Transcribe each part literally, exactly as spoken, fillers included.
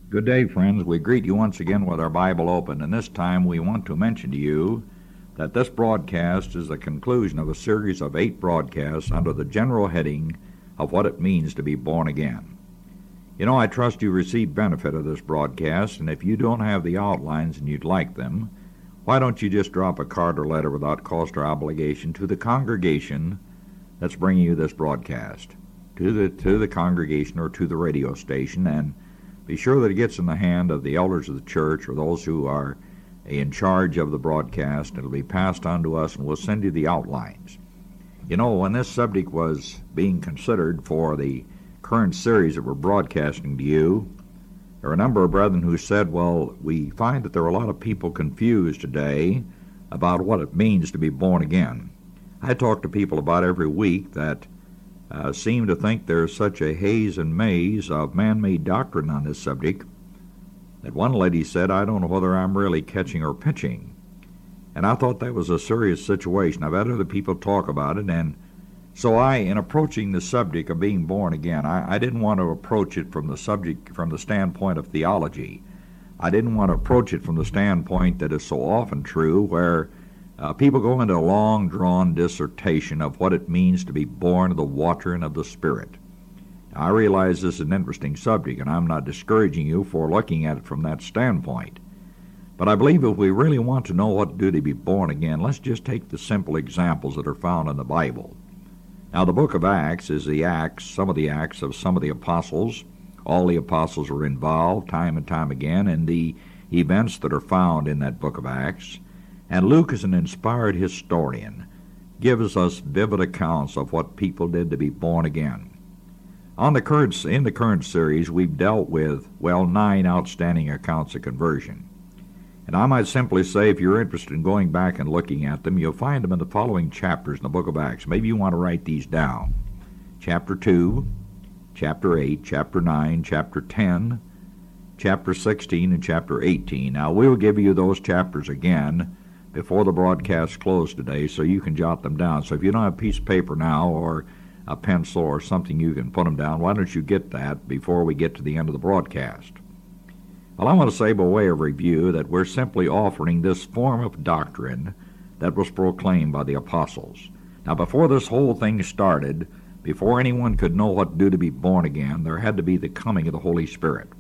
Good day, friends. We greet you once again with our Bible open, and this time we want to mention to you that this broadcast is the conclusion of a series of eight broadcasts under the general heading of what it means to be born again. You know, I trust you receive benefit of this broadcast, and if you don't have the outlines and you'd like them, why don't you just drop a card or letter without cost or obligation to the congregation that's bringing you this broadcast, to the to the congregation or to the radio station, and be sure that it gets in the hand of the elders of the church or those who are in charge of the broadcast. It'll be passed on to us, and we'll send you the outlines. You know, when this subject was being considered for the current series that we're broadcasting to you, there are a number of brethren who said, well, we find that there are a lot of people confused today about what it means to be born again. I talk to people about every week that uh, seem to think there's such a haze and maze of man-made doctrine on this subject that one lady said, I don't know whether I'm really catching or pitching. And I thought that was a serious situation. I've had other people talk about it, and so I, in approaching the subject of being born again, I, I didn't want to approach it from the subject, from the standpoint of theology. I didn't want to approach it from the standpoint that is so often true, where uh, people go into a long-drawn dissertation of what it means to be born of the water and of the Spirit. Now, I realize this is an interesting subject, and I'm not discouraging you for looking at it from that standpoint. But I believe if we really want to know what to do to be born again, let's just take the simple examples that are found in the Bible. Now, the book of Acts is the acts, some of the acts of some of the apostles. All the apostles are involved time and time again in the events that are found in that book of Acts. And Luke, as an inspired historian, gives us vivid accounts of what people did to be born again. On the current, in the current series, we've dealt with, well, nine outstanding accounts of conversion. And I might simply say, if you're interested in going back and looking at them, you'll find them in the following chapters in the book of Acts. Maybe you want to write these down. Chapter two, chapter eight, chapter nine, chapter ten, chapter sixteen, and chapter eighteen. Now, we will give you those chapters again before the broadcast closed today, so you can jot them down. So if you don't have a piece of paper now or a pencil or something you can put them down, why don't you get that before we get to the end of the broadcast? Well, I want to say by way of review that we're simply offering this form of doctrine that was proclaimed by the apostles. Now, before this whole thing started, before anyone could know what to do to be born again, there had to be the coming of the Holy Spirit.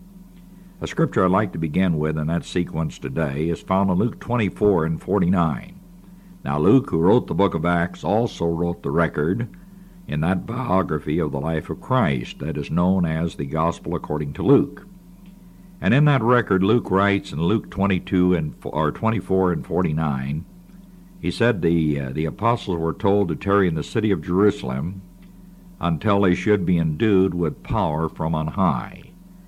A scripture I'd like to begin with in that sequence today is found in Luke twenty-four and forty-nine. Now, Luke, who wrote the book of Acts, also wrote the record in that biography of the life of Christ that is known as the Gospel according to Luke. And in that record, Luke writes in Luke twenty-two and or twenty-four and forty-nine, he said the uh, the apostles were told to tarry in the city of Jerusalem until they should be endued with power from on high.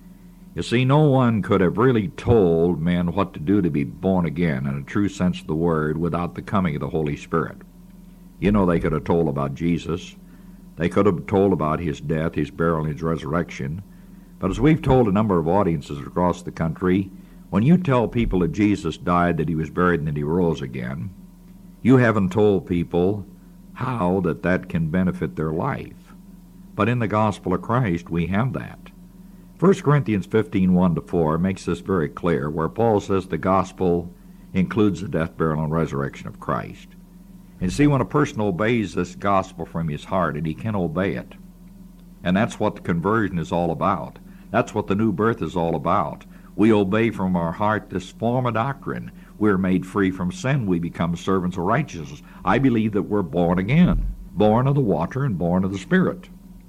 You see, no one could have really told men what to do to be born again in a true sense of the word without the coming of the Holy Spirit. You know, they could have told about Jesus. They could have told about his death, his burial, and his resurrection. But as we've told a number of audiences across the country, when you tell people that Jesus died, that he was buried, and that he rose again, you haven't told people how that that can benefit their life. But in the gospel of Christ, we have that. First Corinthians fifteen, one to four makes this very clear, where Paul says the gospel includes the death, burial, and resurrection of Christ. And see, when a person obeys this gospel from his heart, and he can obey it, and that's what the conversion is all about. That's what the new birth is all about. We obey from our heart this form of doctrine. We're made free from sin. We become servants of righteousness. I believe that we're born again, born of the water and born of the Spirit.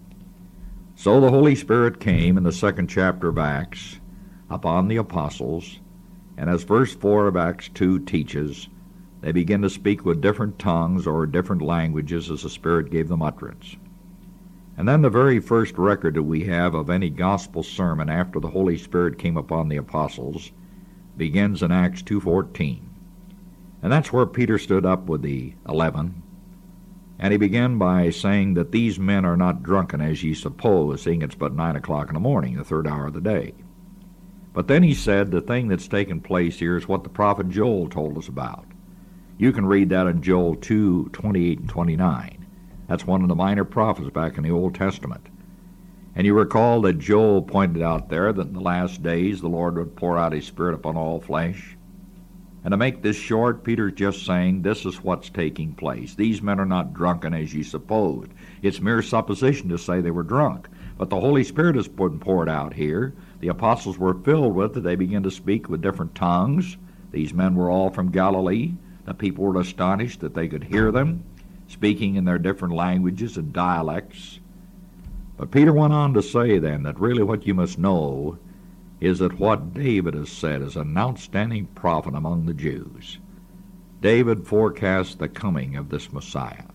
So the Holy Spirit came in the second chapter of Acts upon the apostles, and as verse four of Acts two teaches, they begin to speak with different tongues or different languages as the Spirit gave them utterance. And then the very first record that we have of any gospel sermon after the Holy Spirit came upon the apostles begins in Acts two fourteen. And that's where Peter stood up with the eleven, and he began by saying that these men are not drunken as ye suppose, seeing it's but nine o'clock in the morning, the third hour of the day. But then he said the thing that's taken place here is what the prophet Joel told us about. You can read that in Joel two, twenty-eight and twenty-nine. That's one of the minor prophets back in the Old Testament. And you recall that Joel pointed out there that in the last days the Lord would pour out his Spirit upon all flesh. And to make this short, Peter's just saying this is what's taking place. These men are not drunken as you supposed. It's mere supposition to say they were drunk. But the Holy Spirit has been poured out here. The apostles were filled with it. They began to speak with different tongues. These men were all from Galilee. The people were astonished that they could hear them, speaking in their different languages and dialects. But Peter went on to say then that really what you must know is that what David has said is an outstanding prophet among the Jews. David forecast the coming of this Messiah.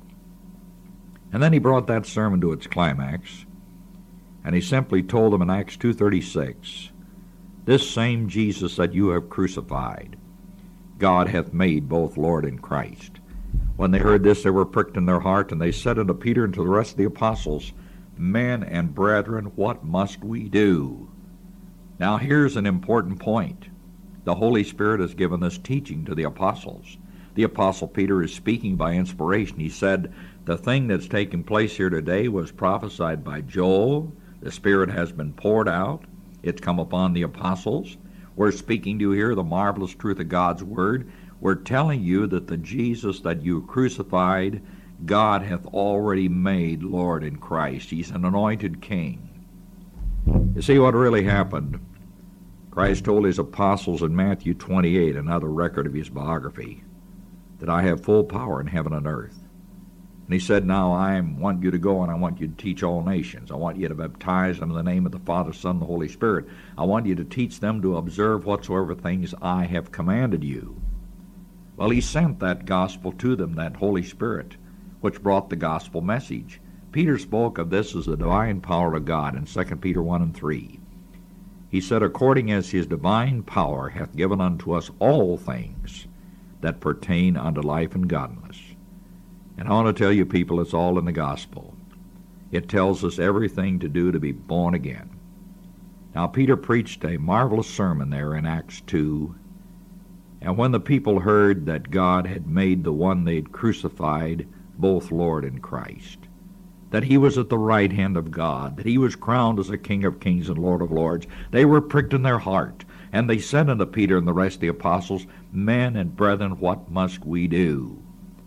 And then he brought that sermon to its climax, and he simply told them in Acts two thirty-six, "This same Jesus that you have crucified, God hath made both Lord and Christ." When they heard this, they were pricked in their heart, and they said unto Peter and to the rest of the apostles, "Men and brethren, what must we do?" Now here's an important point. The Holy Spirit has given this teaching to the apostles. The Apostle Peter is speaking by inspiration. He said, the thing that's taking place here today was prophesied by Joel. The Spirit has been poured out. It's come upon the apostles. We're speaking to you here the marvelous truth of God's Word. We're telling you that the Jesus that you crucified, God hath already made Lord in Christ. He's an anointed king. You see what really happened? Christ told his apostles in Matthew twenty-eight, another record of his biography, that I have full power in heaven and earth. And he said, now I want you to go and I want you to teach all nations. I want you to baptize them in the name of the Father, Son, and the Holy Spirit. I want you to teach them to observe whatsoever things I have commanded you. Well, he sent that gospel to them, that Holy Spirit, which brought the gospel message. Peter spoke of this as the divine power of God in Second Peter one and three. He said, according as his divine power hath given unto us all things that pertain unto life and godliness. And I want to tell you, people, it's all in the gospel. It tells us everything to do to be born again. Now, Peter preached a marvelous sermon there in Acts two, and when the people heard that God had made the one they'd crucified both Lord and Christ, that he was at the right hand of God, that he was crowned as a King of kings and Lord of lords, they were pricked in their heart, and they said unto Peter and the rest of the apostles, men and brethren, what must we do?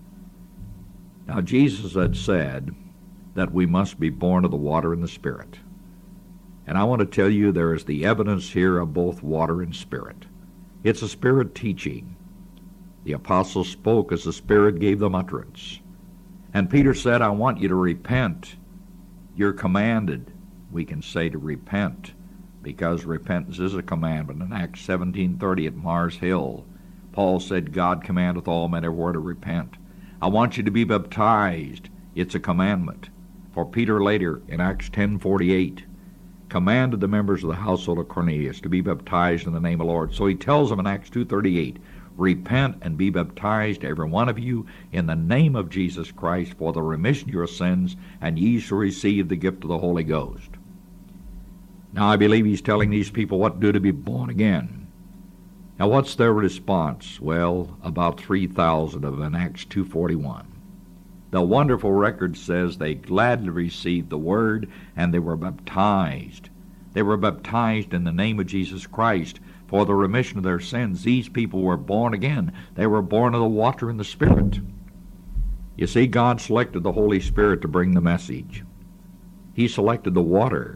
Now, Jesus had said that we must be born of the water and the Spirit. And I want to tell you there is the evidence here of both water and Spirit. It's a Spirit teaching. The apostles spoke as the Spirit gave them utterance. And Peter said, I want you to repent. You're commanded, we can say, to repent, because repentance is a commandment. In Acts seventeen thirty at Mars Hill, Paul said, God commandeth all men everywhere to repent. I want you to be baptized. It's a commandment. For Peter later, in Acts ten forty-eight, commanded the members of the household of Cornelius to be baptized in the name of the Lord. So he tells them in Acts two thirty-eight, repent and be baptized, every one of you, in the name of Jesus Christ for the remission of your sins, and ye shall receive the gift of the Holy Ghost. Now I believe he's telling these people what to do to be born again. Now what's their response? Well, about three thousand of them in Acts two forty-one. The wonderful record says they gladly received the word and they were baptized. They were baptized in the name of Jesus Christ for the remission of their sins. These people were born again. They were born of the water and the Spirit. You see, God selected the Holy Spirit to bring the message. He selected the water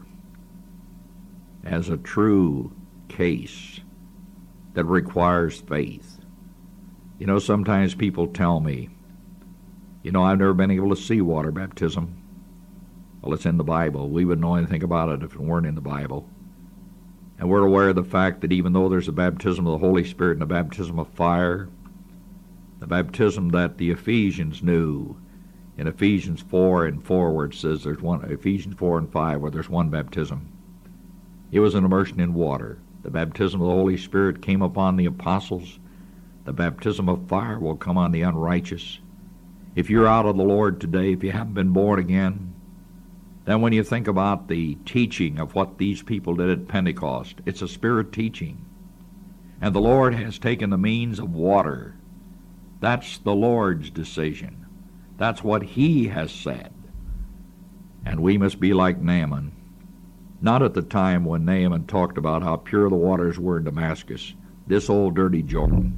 as a true case that requires faith. You know, sometimes people tell me, you know, I've never been able to see water baptism. Well, it's in the Bible. We wouldn't know anything about it if it weren't in the Bible. And we're aware of the fact that even though there's a baptism of the Holy Spirit and a baptism of fire, the baptism that the Ephesians knew in Ephesians four and four, where it says there's one, Ephesians four and five, where there's one baptism, it was an immersion in water. The baptism of the Holy Spirit came upon the apostles. The baptism of fire will come on the unrighteous. If you're out of the Lord today, if you haven't been born again, then when you think about the teaching of what these people did at Pentecost, it's a Spirit teaching. And the Lord has taken the means of water. That's the Lord's decision. That's what He has said. And we must be like Naaman. Not at the time when Naaman talked about how pure the waters were in Damascus, this old dirty Jordan.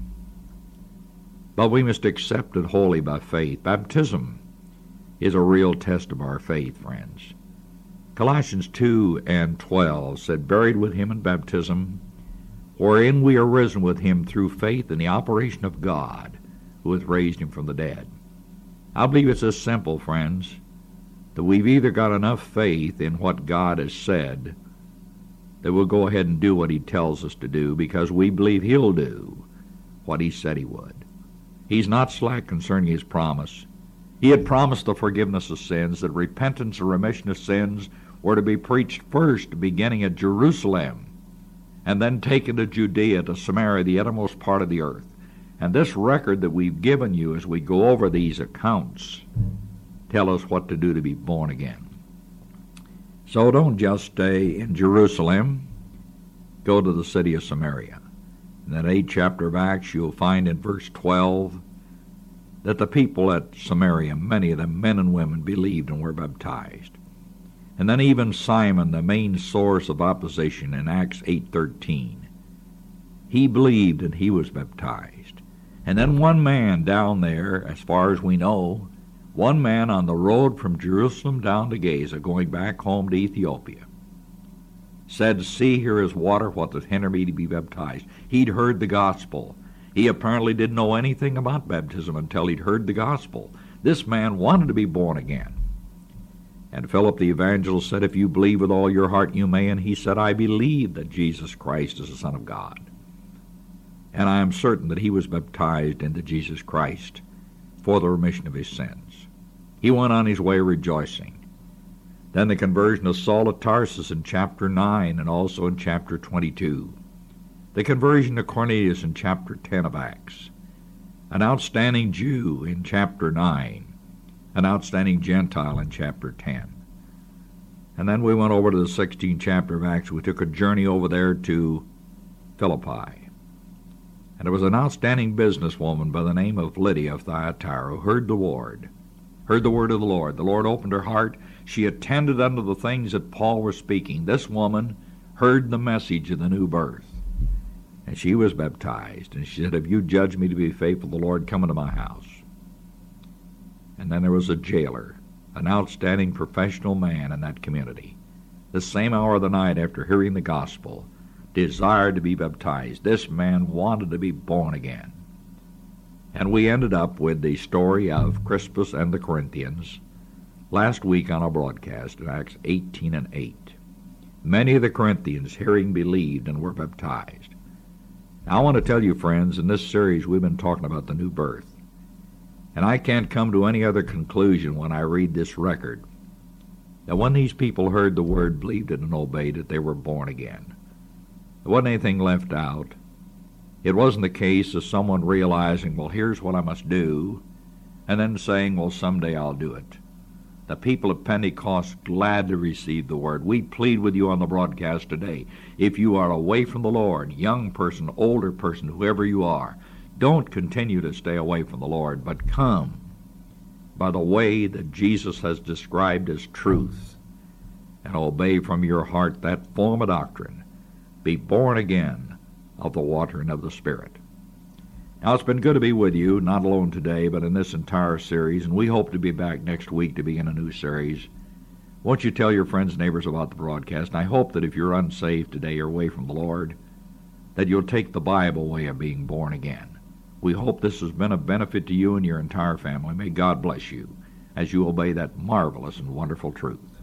But we must accept it wholly by faith. Baptism is a real test of our faith, friends. Colossians two and twelve said, buried with him in baptism, wherein we are risen with him through faith in the operation of God, who hath raised him from the dead. I believe it's as simple, friends, that we've either got enough faith in what God has said that we'll go ahead and do what he tells us to do because we believe he'll do what he said he would. He's not slack concerning his promise. He had promised the forgiveness of sins, that repentance and remission of sins were to be preached first, beginning at Jerusalem, and then taken to Judea, to Samaria, the uttermost part of the earth. And this record that we've given you as we go over these accounts tell us what to do to be born again. So don't just stay in Jerusalem. Go to the city of Samaria. In that eighth chapter of Acts, you'll find in verse twelve that the people at Samaria, many of them, men and women, believed and were baptized. And then even Simon, the main source of opposition in Acts eight thirteen, he believed and he was baptized. And then one man down there, as far as we know, one man on the road from Jerusalem down to Gaza, going back home to Ethiopia, said, see, here is water, what doth hinder me to be baptized? He'd heard the gospel. He apparently didn't know anything about baptism until he'd heard the gospel. This man wanted to be born again. And Philip the evangelist said, if you believe with all your heart, you may. And he said, I believe that Jesus Christ is the Son of God. And I am certain that he was baptized into Jesus Christ for the remission of his sins. He went on his way rejoicing. Then the conversion of Saul of Tarsus in chapter nine and also in chapter twenty-two. The conversion of Cornelius in chapter ten of Acts. An outstanding Jew in chapter nine. An outstanding Gentile in chapter ten. And then we went over to the sixteenth chapter of Acts. We took a journey over there to Philippi. And there was an outstanding businesswoman by the name of Lydia of Thyatira who heard the word, heard the word of the Lord. The Lord opened her heart. She attended unto the things that Paul was speaking. This woman heard the message of the new birth. And she was baptized. And she said, if you judge me to be faithful, the Lord, come into my house. And then there was a jailer, an outstanding professional man in that community. The same hour of the night after hearing the gospel, desired to be baptized. This man wanted to be born again. And we ended up with the story of Crispus and the Corinthians last week on our broadcast in Acts eighteen and eight. Many of the Corinthians, hearing, believed and were baptized. Now I want to tell you, friends, in this series we've been talking about the new birth. And I can't come to any other conclusion when I read this record that when these people heard the word, believed it, and obeyed it, they were born again. There wasn't anything left out. It wasn't the case of someone realizing, well, here's what I must do, and then saying, well, someday I'll do it. The people of Pentecost gladly received the word. We plead with you on the broadcast today. If you are away from the Lord, young person, older person, whoever you are, don't continue to stay away from the Lord, but come by the way that Jesus has described as truth and obey from your heart that form of doctrine. Be born again of the water and of the Spirit. Now, it's been good to be with you, not alone today, but in this entire series, and we hope to be back next week to begin a new series. Won't you tell your friends and neighbors about the broadcast? And I hope that if you're unsaved today or away from the Lord, that you'll take the Bible way of being born again. We hope this has been a benefit to you and your entire family. May God bless you as you obey that marvelous and wonderful truth.